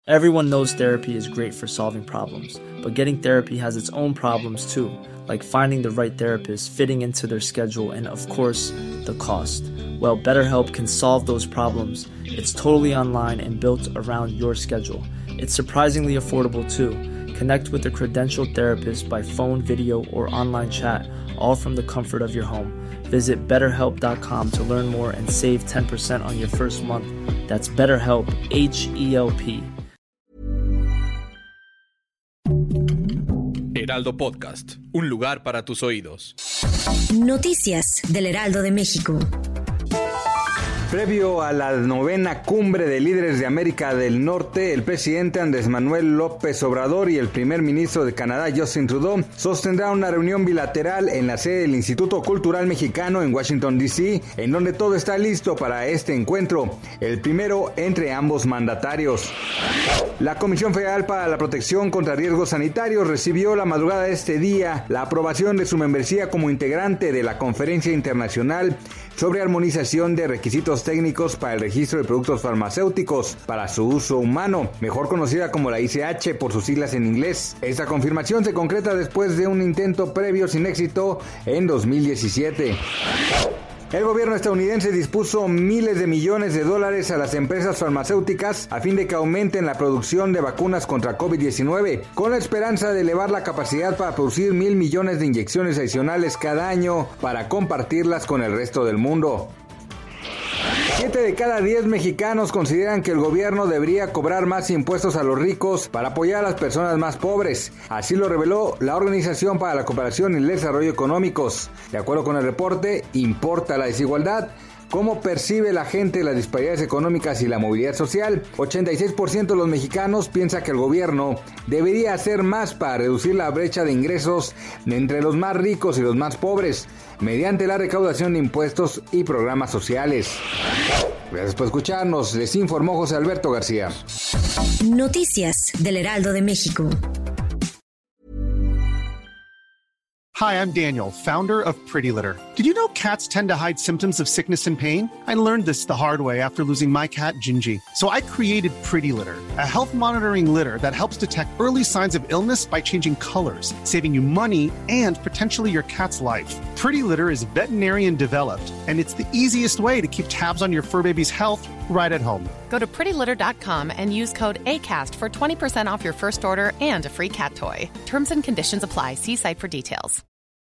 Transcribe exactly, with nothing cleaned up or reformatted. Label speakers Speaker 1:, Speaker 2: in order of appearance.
Speaker 1: Everyone knows therapy is great for solving problems, but getting therapy has its own problems too, like finding the right therapist, fitting into their schedule, and of course, the cost. Well, BetterHelp can solve those problems. It's totally online and built around your schedule. It's surprisingly affordable too. Connect with a credentialed therapist by phone, video, or online chat, all from the comfort of your home. Visit better help dot com to learn more and save ten percent on your first month. That's BetterHelp, H E L P.
Speaker 2: Heraldo Podcast, un lugar para tus oídos.
Speaker 3: Noticias del Heraldo de México.
Speaker 4: Previo a la novena cumbre de líderes de América del Norte, el presidente Andrés Manuel López Obrador y el primer ministro de Canadá, Justin Trudeau, sostendrán una reunión bilateral en la sede del Instituto Cultural Mexicano en Washington, D C, en donde todo está listo para este encuentro, el primero entre ambos mandatarios. La Comisión Federal para la Protección contra Riesgos Sanitarios recibió la madrugada de este día la aprobación de su membresía como integrante de la Conferencia Internacional sobre Armonización de Requisitos Técnicos para el Registro de Productos Farmacéuticos para su uso humano, mejor conocida como la I C H por sus siglas en inglés. Esta confirmación se concreta después de un intento previo sin éxito en dos mil diecisiete. El gobierno estadounidense dispuso miles de millones de dólares a las empresas farmacéuticas a fin de que aumenten la producción de vacunas contra covid diecinueve, con la esperanza de elevar la capacidad para producir mil millones de inyecciones adicionales cada año para compartirlas con el resto del mundo. Siete de cada diez mexicanos consideran que el gobierno debería cobrar más impuestos a los ricos para apoyar a las personas más pobres. Así lo reveló la Organización para la Cooperación y el Desarrollo Económicos. De acuerdo con el reporte, ¿importa la desigualdad? ¿Cómo percibe la gente las disparidades económicas y la movilidad social? ochenta y seis por ciento de los mexicanos piensa que el gobierno debería hacer más para reducir la brecha de ingresos entre los más ricos y los más pobres, mediante la recaudación de impuestos y programas sociales. Gracias por escucharnos, les informó José Alberto García.
Speaker 3: Noticias del Heraldo de México.
Speaker 5: Hi, I'm Daniel, founder of Pretty Litter. Did you know cats tend to hide symptoms of sickness and pain? I learned this the hard way after losing my cat, Gingy. So I created Pretty Litter, a health monitoring litter that helps detect early signs of illness by changing colors, saving you money and potentially your cat's life. Pretty Litter is veterinarian developed, and it's the easiest way to keep tabs on your fur baby's health right at home.
Speaker 6: Go to pretty litter dot com and use code ACAST for twenty percent off your first order and a free cat toy. Terms and conditions apply. See site for details.